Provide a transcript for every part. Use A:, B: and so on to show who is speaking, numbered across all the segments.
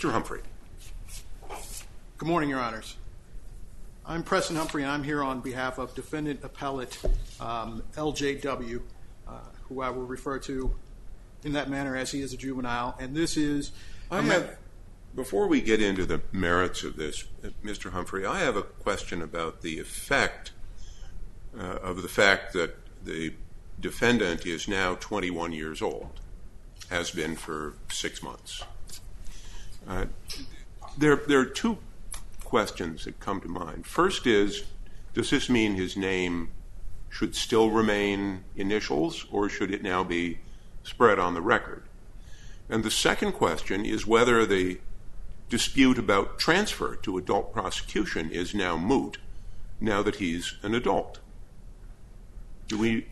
A: Mr. Humphrey.
B: Good morning, Your Honors. I'm Preston Humphrey, and I'm here on behalf of Defendant Appellate LJW, who I will refer to in that manner as he is a juvenile. And this is...
A: Before we get into the merits of this, Mr. Humphrey, I have a question about the effect of the fact that the defendant is now 21 years old, has been for 6 months. There are two questions that come to mind. First is, does this mean his name should still remain initials, or should it now be spread on the record? And the second question is whether the dispute about transfer to adult prosecution is now moot, now that he's an adult. The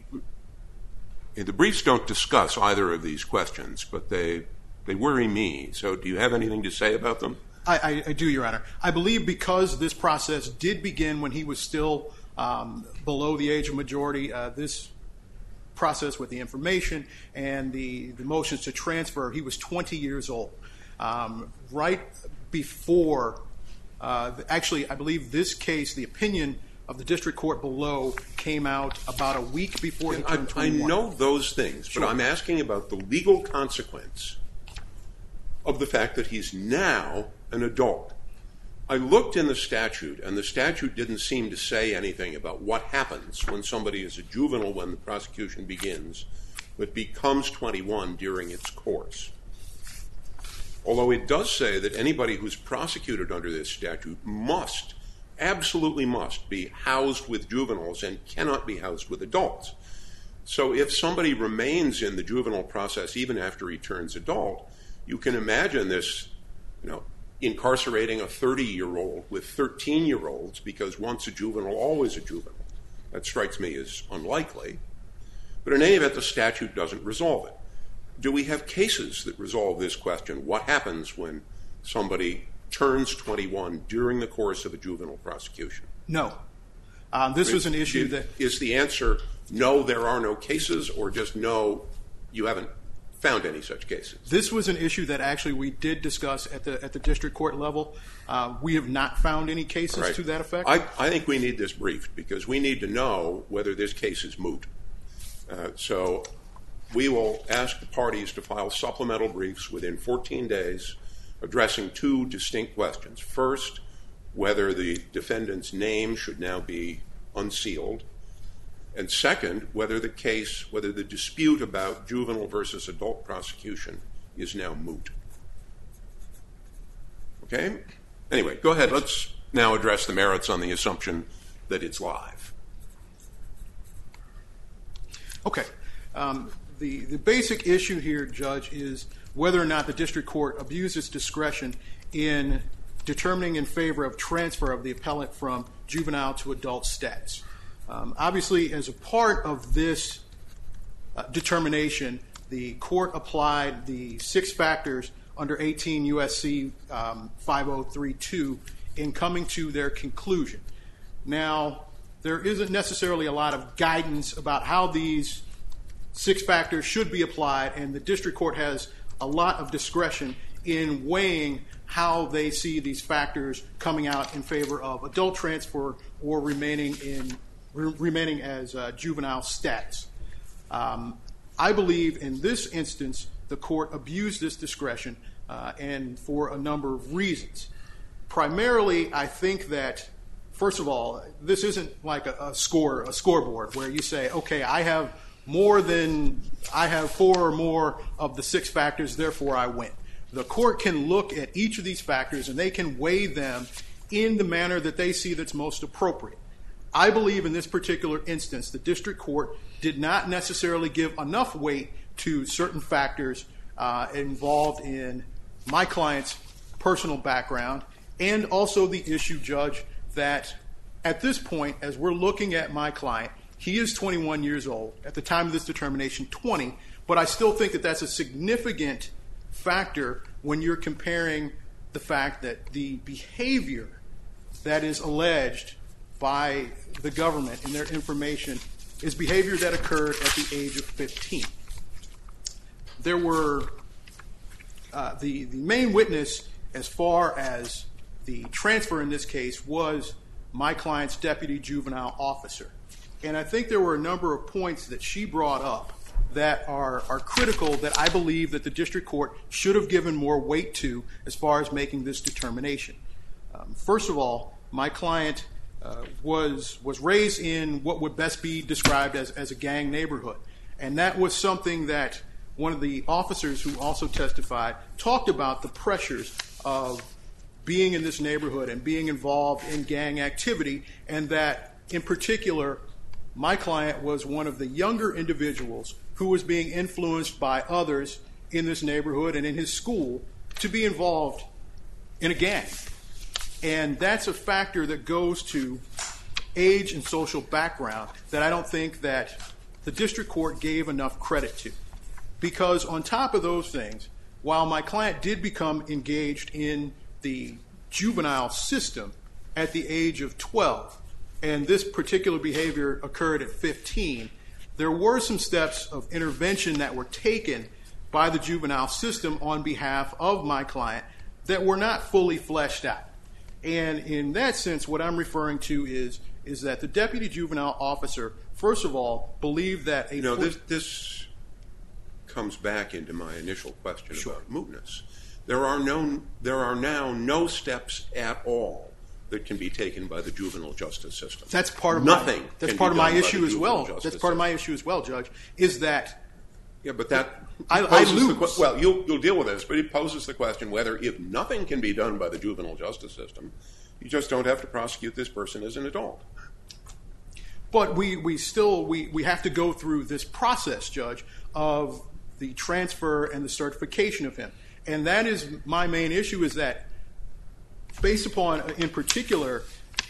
A: briefs don't discuss either of these questions, but they worry me. So do you have anything to say about them?
B: I do, Your Honor. I believe because this process did begin when he was still below the age of majority, this process with the information and the motions to transfer, he was 20 years old. Right before, actually, I believe this case, the opinion of the district court below came out about a week before he turned 21.
A: I know those things,
B: Sure.
A: but I'm asking about the legal consequence of the fact that he's now an adult. I looked in the statute, and the statute didn't seem to say anything about what happens when somebody is a juvenile when the prosecution begins, but becomes 21 during its course. Although it does say that anybody who's prosecuted under this statute must, absolutely must, be housed with juveniles and cannot be housed with adults. So if somebody remains in the juvenile process even after he turns adult, you can imagine this, incarcerating a 30-year-old with 13-year-olds because once a juvenile, always a juvenile. That strikes me as unlikely. But in any event, the statute doesn't resolve it. Do we have cases that resolve this question? What happens when somebody turns 21 during the course of a juvenile prosecution?
B: No. This was an issue that...
A: Is the answer no, there are no cases, or just no, you haven't found any such cases?
B: This was an issue that actually we did discuss at the district court level. We have not found any cases to that effect.
A: I think we need this briefed because we need to know whether this case is moot. So we will ask the parties to file supplemental briefs within 14 days addressing two distinct questions. First, whether the defendant's name should now be unsealed. And second, whether the dispute about juvenile versus adult prosecution is now moot. Okay? Anyway, go ahead. Let's now address the merits on the assumption that it's live.
B: Okay. The basic issue here, Judge, is whether or not the district court abuses discretion in determining in favor of transfer of the appellant from juvenile to adult status. Obviously, as a part of this determination, the court applied the 6 factors under 18 U.S.C. 5032 in coming to their conclusion. Now, there isn't necessarily a lot of guidance about how these 6 factors should be applied, and the district court has a lot of discretion in weighing how they see these factors coming out in favor of adult transfer or remaining as juvenile status. I believe in this instance the court abused this discretion and for a number of reasons. Primarily, I think that, first of all, this isn't like a scoreboard where you say, okay, I have 4 or more of the 6 factors, therefore I win. The court can look at each of these factors and they can weigh them in the manner that they see that's most appropriate. I believe in this particular instance the district court did not necessarily give enough weight to certain factors involved in my client's personal background, and also the issue, Judge, that at this point, as we're looking at my client, he is 21 years old, at the time of this determination 20, but I still think that that's a significant factor when you're comparing the fact that the behavior that is alleged by the government in their information is behavior that occurred at the age of 15. There were the main witness as far as the transfer in this case was my client's deputy juvenile officer. And I think there were a number of points that she brought up that are critical that I believe that the district court should have given more weight to as far as making this determination. First of all, my client was raised in what would best be described as a gang neighborhood. And that was something that one of the officers who also testified talked about, the pressures of being in this neighborhood and being involved in gang activity, and that in particular my client was one of the younger individuals who was being influenced by others in this neighborhood and in his school to be involved in a gang. And that's a factor that goes to age and social background that I don't think that the district court gave enough credit to. Because on top of those things, while my client did become engaged in the juvenile system at the age of 12, and this particular behavior occurred at 15, there were some steps of intervention that were taken by the juvenile system on behalf of my client that were not fully fleshed out. And in that sense, what I'm referring to is that the deputy juvenile officer, first of all, believed that
A: this comes back into my initial question about mootness. There are now no steps at all that can be taken by the juvenile justice system.
B: That's part of
A: nothing.
B: That's part of my issue as well. That's part of my issue as well, Judge. Is that
A: but that
B: I lose.
A: Well, you'll deal with this, but it poses the question whether, if nothing can be done by the juvenile justice system, you just don't have to prosecute this person as an adult.
B: But we have to go through this process, Judge, of the transfer and the certification of him. And that is my main issue, is that based upon, in particular,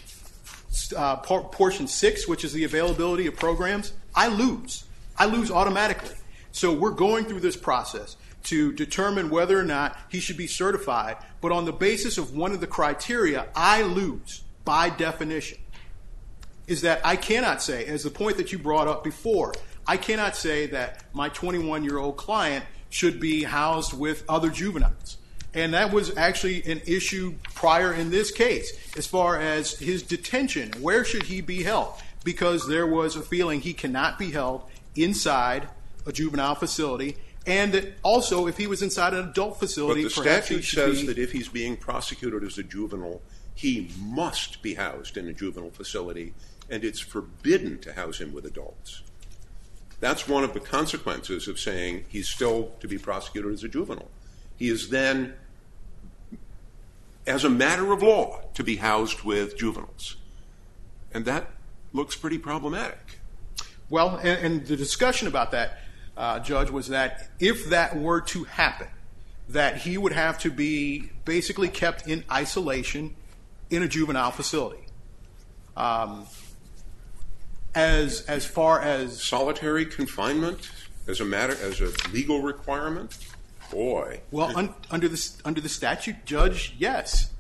B: portion 6, which is the availability of programs, I lose. I lose automatically. So we're going through this process to determine whether or not he should be certified, but on the basis of one of the criteria, I lose by definition. Is that I cannot say, as the point that you brought up before, I cannot say that my 21-year-old client should be housed with other juveniles. And that was actually an issue prior in this case, as far as his detention. Where should he be held? Because there was a feeling he cannot be held inside a juvenile facility, and that also if he was inside an adult facility,
A: but the statute says that if he's being prosecuted as a juvenile, he must be housed in a juvenile facility, and it's forbidden to house him with adults. That's one of the consequences of saying he's still to be prosecuted as a juvenile. He is then, as a matter of law, to be housed with juveniles. And that looks pretty problematic.
B: Well, and the discussion about that, Judge, was that if that were to happen, that he would have to be basically kept in isolation in a juvenile facility. As far as
A: solitary confinement as a legal requirement, boy.
B: Well, under the statute, Judge, yes.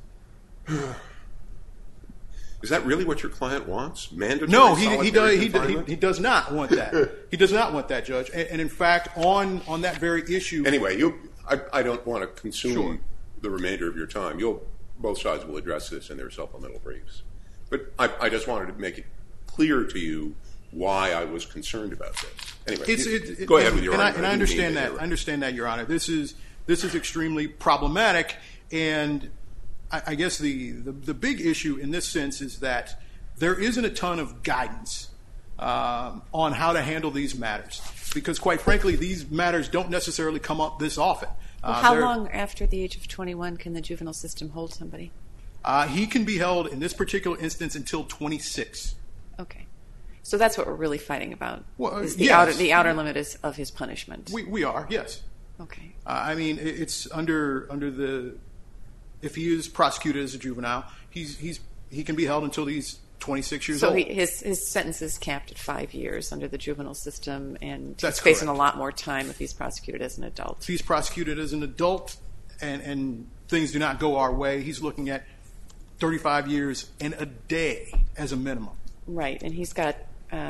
A: Is that really what your client wants? Mandatory
B: solitary confinement? He does not want that. He does not want that, Judge. And in fact, on that very issue.
A: Anyway, I don't want to consume the remainder of your time. Both sides will address this in their supplemental briefs. But I just wanted to make it clear to you why I was concerned about this. Anyway, go ahead with your argument.
B: And I understand that. I understand that, Your Honor. This is extremely problematic, and I guess the big issue in this sense is that there isn't a ton of guidance on how to handle these matters, because quite frankly, these matters don't necessarily come up this often.
C: Well, how long after the age of 21 can the juvenile system hold somebody?
B: He can be held in this particular instance until 26.
C: Okay. So that's what we're really fighting about.
B: Well,
C: is
B: yes.
C: The outer limit of his punishment.
B: We are, yes.
C: Okay.
B: I mean, it's under the, if he is prosecuted as a juvenile, he can be held until he's 26 years old.
C: So his sentence is capped at 5 years under the juvenile system, and
B: That's
C: he's facing
B: correct.
C: a lot more time if he's prosecuted as an adult.
B: If he's prosecuted as an adult and things do not go our way, he's looking at 35 years and a day as a minimum.
C: Right, and he's got,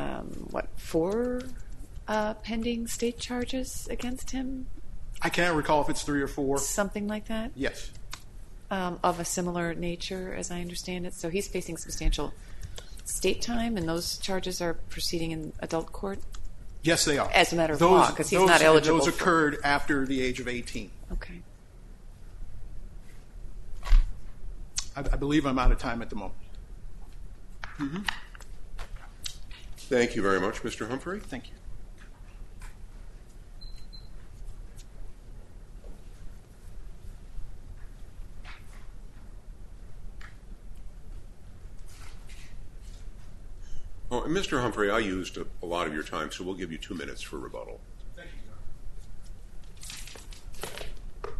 C: 4 pending state charges against him?
B: I can't recall if it's 3 or 4.
C: Something like that?
B: Yes.
C: of a similar nature, as I understand it. So he's facing substantial state time, and those charges are proceeding in adult court?
B: Yes, they are.
C: As a matter of law, because he's not eligible.
B: Those occurred after the age of 18.
C: Okay.
B: I believe I'm out of time at the moment.
A: Mm-hmm. Thank you very much, Mr. Humphrey.
B: Thank you.
A: Oh, and Mr. Humphrey, I used a lot of your time, so we'll give you 2 minutes for rebuttal.
B: Thank you,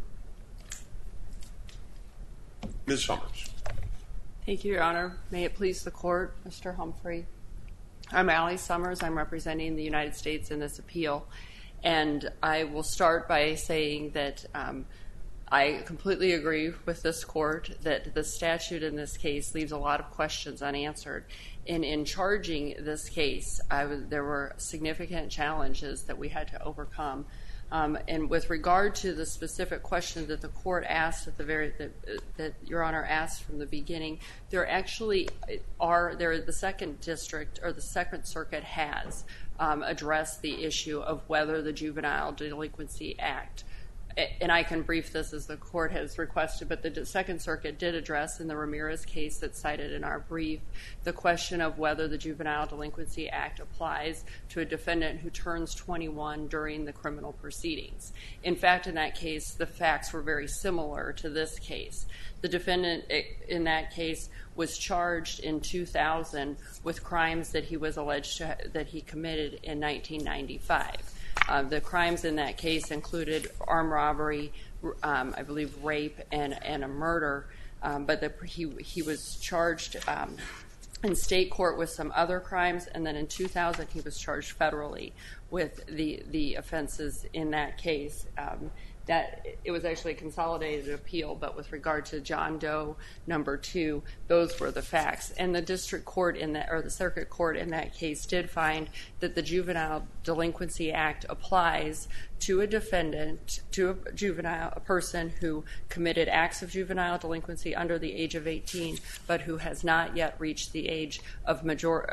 A: Ms. Summers.
D: Thank you, Your Honor. May it please the Court, Mr. Humphrey. I'm Allie Summers. I'm representing the United States in this appeal. And I will start by saying that I completely agree with this Court that the statute in this case leaves a lot of questions unanswered. And in charging this case, there were significant challenges that we had to overcome. And with regard to the specific question that the Court asked that Your Honor asked from the beginning, there actually the Second District or the Second Circuit has addressed the issue of whether the Juvenile Delinquency Act, and I can brief this as the Court has requested, but the Second Circuit did address in the Ramirez case that's cited in our brief the question of whether the Juvenile Delinquency Act applies to a defendant who turns 21 during the criminal proceedings. In fact, in that case, the facts were very similar to this case. The defendant in that case was charged in 2000 with crimes that he was alleged that he committed in 1995. The crimes in that case included armed robbery, I believe rape, and a murder. But he was charged in state court with some other crimes, and then in 2000 he was charged federally with the offenses in that case. That it was actually a consolidated appeal, but with regard to John Doe number 2, those were the facts. And the district court the circuit court in that case did find that the Juvenile Delinquency Act applies to a defendant, to a person who committed acts of juvenile delinquency under the age of 18, but who has not yet reached the age of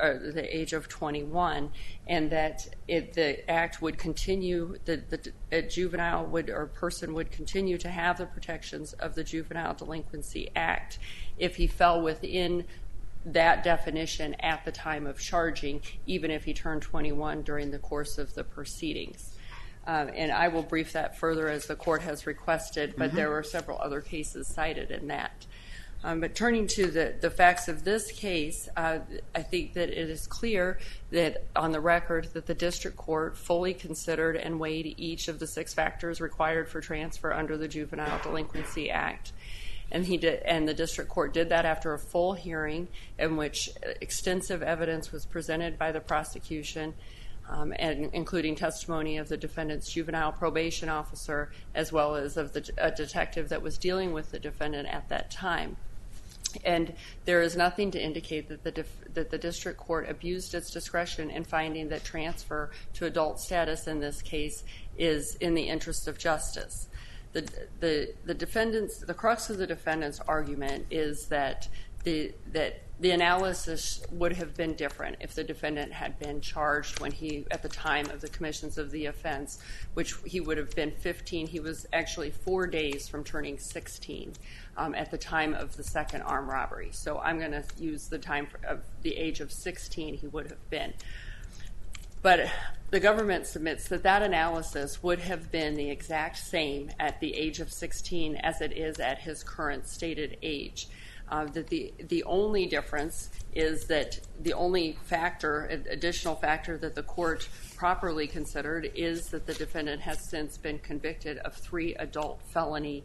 D: 21, and that the act would continue, a juvenile or person would continue to have the protections of the Juvenile Delinquency Act if he fell within that definition at the time of charging, even if he turned 21 during the course of the proceedings. And I will brief that further as the Court has requested, but there were several other cases cited in that. But turning to the facts of this case, I think that it is clear that on the record that the district court fully considered and weighed each of the 6 factors required for transfer under the Juvenile Delinquency Act. And the district court did that after a full hearing in which extensive evidence was presented by the prosecution, and including testimony of the defendant's juvenile probation officer, as well as of a detective that was dealing with the defendant at that time. And there is nothing to indicate that the district court abused its discretion in finding that transfer to adult status in this case is in the interest of justice. The crux of the defendant's argument is that the analysis would have been different if the defendant had been charged at the time of the commissions of the offense, which he would have been 15. He was actually 4 days from turning 16 at the time of the second armed robbery. So I'm going to use the time of the age of 16 he would have been. But the government submits that analysis would have been the exact same at the age of 16 as it is at his current stated age. That the only difference is that the only additional factor that the court properly considered is that the defendant has since been convicted of 3 adult felony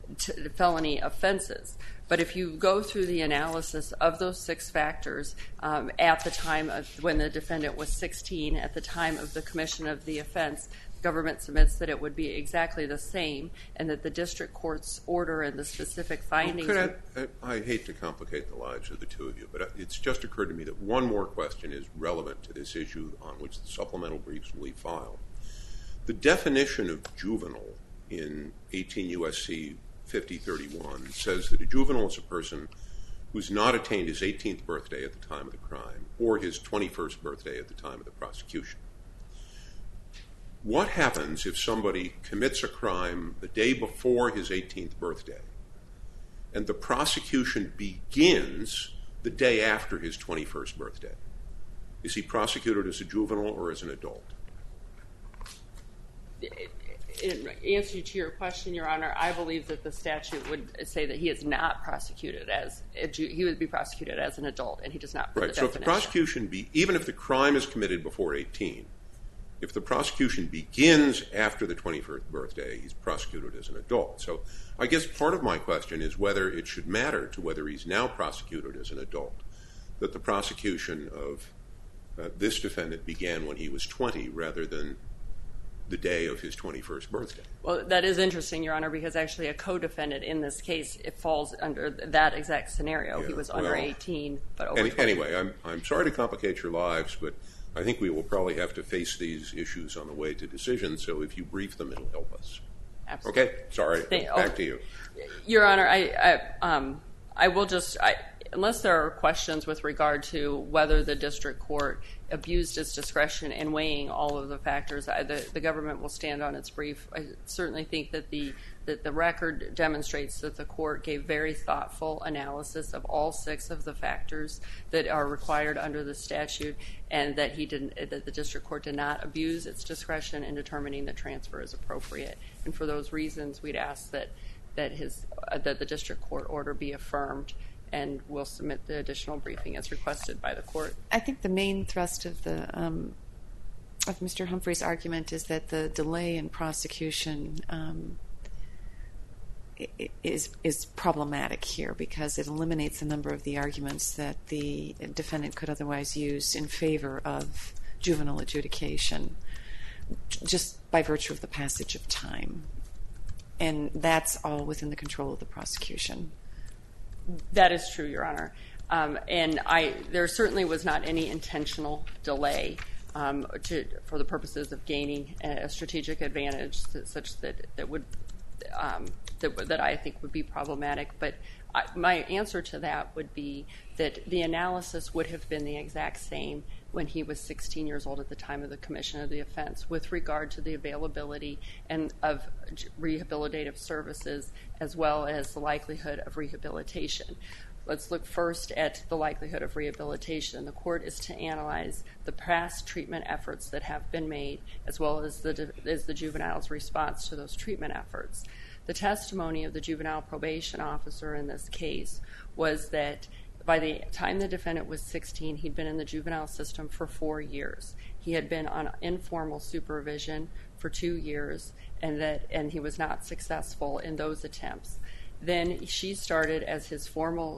D: offenses. But if you go through the analysis of those 6 factors at the time of when the defendant was 16, at the time of the commission of the offense, the government submits that it would be exactly the same, and that the district court's order and the specific findings...
A: I hate to complicate the lives of the two of you, but it's just occurred to me that one more question is relevant to this issue on which the supplemental briefs will be filed. The definition of juvenile in 18 U.S.C. 5031 says that a juvenile is a person who's not attained his 18th birthday at the time of the crime or his 21st birthday at the time of the prosecution. What happens if somebody commits a crime the day before his 18th birthday and the prosecution begins the day after his 21st birthday? Is he prosecuted as a juvenile or as an adult?
D: In answer to your question, Your Honor, I believe that the statute would say that he is not prosecuted as he would be prosecuted as an adult, and he does not.
A: Right. So if the prosecution even if the crime is committed before 18, if the prosecution begins after the 21st birthday, he's prosecuted as an adult. So I guess part of my question is whether it should matter to whether he's now prosecuted as an adult, that the prosecution of this defendant began when he was 20 rather than the day of his 21st birthday.
D: Well, that is interesting, Your Honor, because actually a co-defendant in this case, it falls under that exact scenario. He was under 18, but over 20.
A: Anyway, I'm sorry to complicate your lives, but I think we will probably have to face these issues on the way to decision, so if you brief them, it'll help us.
D: Absolutely.
A: Okay, sorry. Back to you.
D: Your Honor, I will just, unless there are questions with regard to whether the district court abused its discretion in weighing all of the factors, the government will stand on its brief. I certainly think that the record demonstrates that the court gave very thoughtful analysis of all 6 of the factors that are required under the statute, and that the district court did not abuse its discretion in determining the transfer is appropriate. And for those reasons, we'd ask that the district court order be affirmed, and we'll submit the additional briefing as requested by the court.
C: I think the main thrust of Mr. Humphrey's argument is that the delay in prosecution is problematic here because it eliminates a number of the arguments that the defendant could otherwise use in favor of juvenile adjudication just by virtue of the passage of time. And that's all within the control of the prosecution.
D: That is true, Your Honor. And there certainly was not any intentional delay for the purposes of gaining a strategic advantage such that I think would be problematic. But my answer to that would be that the analysis would have been the exact same when he was 16 years old at the time of the commission of the offense with regard to the availability of rehabilitative services as well as the likelihood of rehabilitation. Let's look first at the likelihood of rehabilitation. The court is to analyze the past treatment efforts that have been made as well as the juvenile's response to those treatment efforts. The testimony of the juvenile probation officer in this case was that by the time the defendant was 16, he'd been in the juvenile system for 4 years. He had been on informal supervision for 2 years, and he was not successful in those attempts. Then she started as the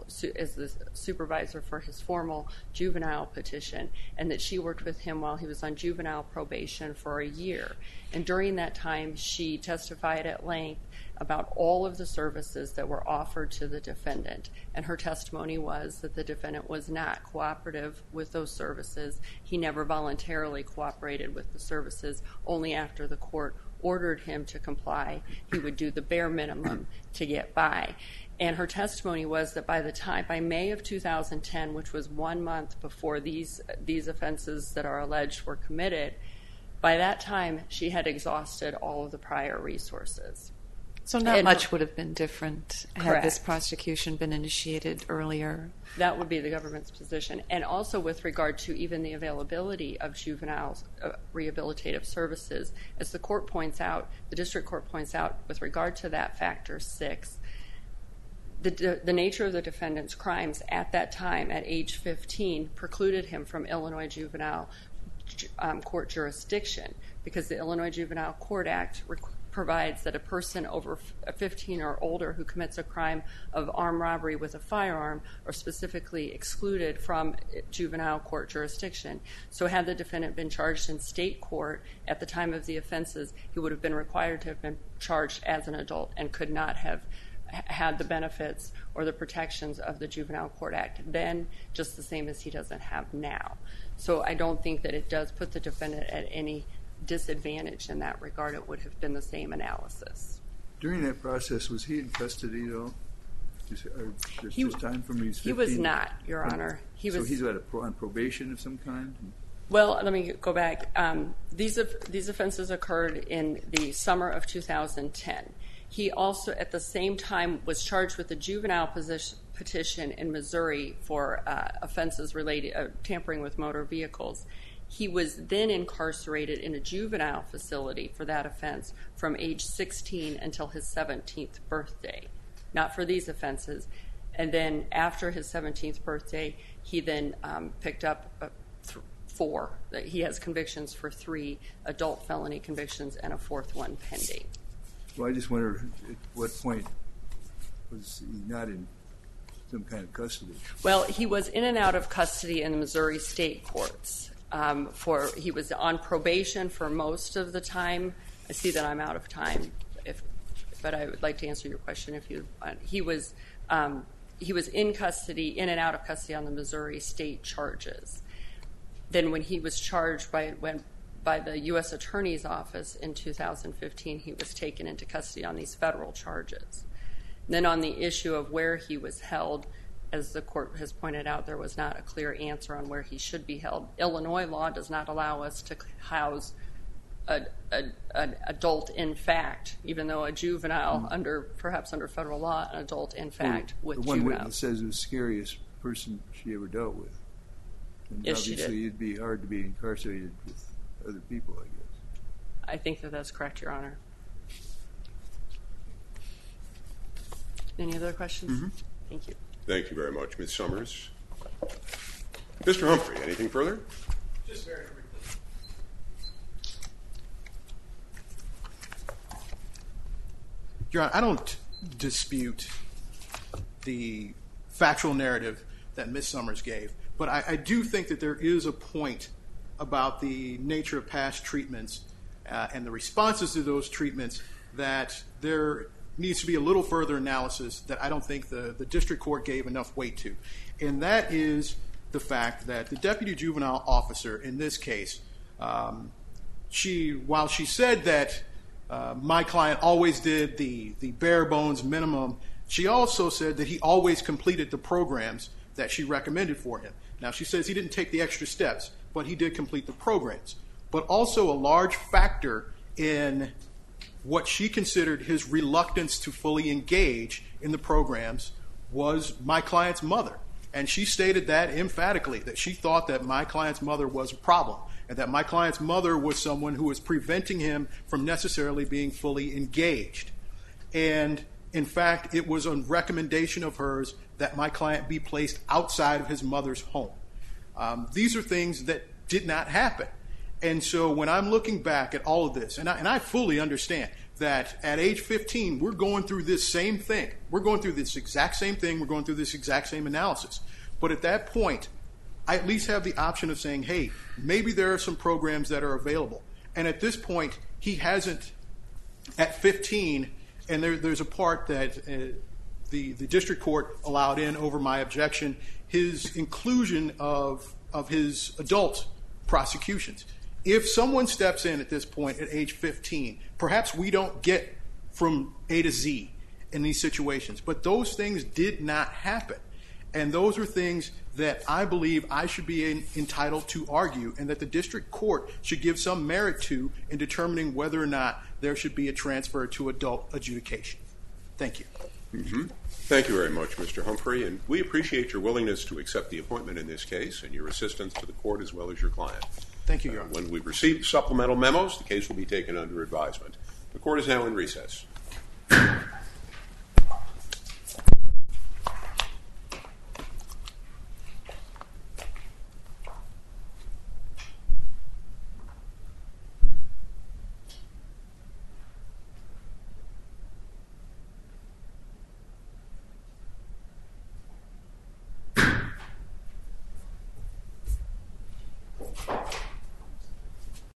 D: supervisor for his formal juvenile petition, and that she worked with him while he was on juvenile probation for a year. And during that time, she testified at length about all of the services that were offered to the defendant. And her testimony was that the defendant was not cooperative with those services. He never voluntarily cooperated with the services. Only after the court ordered him to comply, he would do the bare minimum to get by. And her testimony was that by May of 2010, which was 1 month before these offenses that are alleged were committed, by that time she had exhausted all of the prior resources.
C: So not much would have been different had
D: Correct.
C: this prosecution been initiated earlier.
D: That would be the government's position. And also with regard to even the availability of juvenile rehabilitative services, as the court points out, the district court points out with regard to that factor 6, the nature of the defendant's crimes at that time, at age 15, precluded him from Illinois juvenile court jurisdiction, because the Illinois Juvenile Court Act provides that a person over 15 or older who commits a crime of armed robbery with a firearm are specifically excluded from juvenile court jurisdiction. So had the defendant been charged in state court at the time of the offenses, he would have been required to have been charged as an adult and could not have had the benefits or the protections of the Juvenile Court Act then, just the same as he doesn't have now. So I don't think that it does put the defendant at any disadvantage in that regard. It would have been the same analysis.
E: During that process, was he in custody at all? This time from his 15?
D: He was not, Your Honor.
E: So he's on probation of some kind?
D: Well, let me go back. These offenses occurred in the summer of 2010. He also, at the same time, was charged with a juvenile petition in Missouri for offenses related tampering with motor vehicles. He was then incarcerated in a juvenile facility for that offense from age 16 until his 17th birthday, not for these offenses. And then after his 17th birthday, he then picked up 4. He has convictions for 3 adult felony convictions and a 4th one pending.
E: Well, I just wonder at what point was he not in some kind of custody?
D: Well, he was in and out of custody in the Missouri state courts. He was on probation for most of the time. I see that I'm out of time, but I would like to answer your question. He was in custody, in and out of custody on the Missouri state charges. Then when he was charged by the U.S. Attorney's Office in 2015, he was taken into custody on these federal charges. And then on the issue of where he was held, as the court has pointed out, there was not a clear answer on where he should be held. Illinois law does not allow us to house an adult in fact, even though a juvenile, perhaps under federal law, an adult in fact with
E: juveniles. The one witness says it was the scariest person she ever dealt with. And
D: yes, she did.
E: Obviously, it'd be hard to be incarcerated with other people, I guess.
D: I think that's correct, Your Honor. Any other questions?
A: Mm-hmm.
D: Thank you.
A: Thank you very much, Ms. Summers. Mr. Humphrey, anything further?
B: Just very briefly. Your Honor, I don't dispute the factual narrative that Ms. Summers gave, but I do think that there is a point about the nature of past treatments and the responses to those treatments that there needs to be a little further analysis that I don't think the district court gave enough weight to. And that is the fact that the deputy juvenile officer in this case, while she said that my client always did the bare bones minimum, she also said that he always completed the programs that she recommended for him. Now, she says he didn't take the extra steps, but he did complete the programs. But also a large factor in what she considered his reluctance to fully engage in the programs was my client's mother. And she stated that emphatically, that she thought that my client's mother was a problem, and that my client's mother was someone who was preventing him from necessarily being fully engaged. And in fact, it was a recommendation of hers that my client be placed outside of his mother's home. These are things that did not happen. And so when I'm looking back at all of this, and I fully understand that at age 15, we're going through this same thing. We're going through this exact same thing. We're going through this exact same analysis. But at that point, I at least have the option of saying, hey, maybe there are some programs that are available. And at this point, he hasn't, at 15, and there's a part that the district court allowed in over my objection, his inclusion of his adult prosecutions. If someone steps in at this point at age 15, perhaps we don't get from A to Z in these situations. But those things did not happen. And those are things that I believe I should be entitled to argue, and that the district court should give some merit to in determining whether or not there should be a transfer to adult adjudication. Thank you.
A: Mm-hmm. Thank you very much, Mr. Humphrey, and we appreciate your willingness to accept the appointment in this case and your assistance to the court as well as your client.
B: Thank you, Your Honor.
A: When we receive supplemental memos, the case will be taken under advisement. The court is now in recess.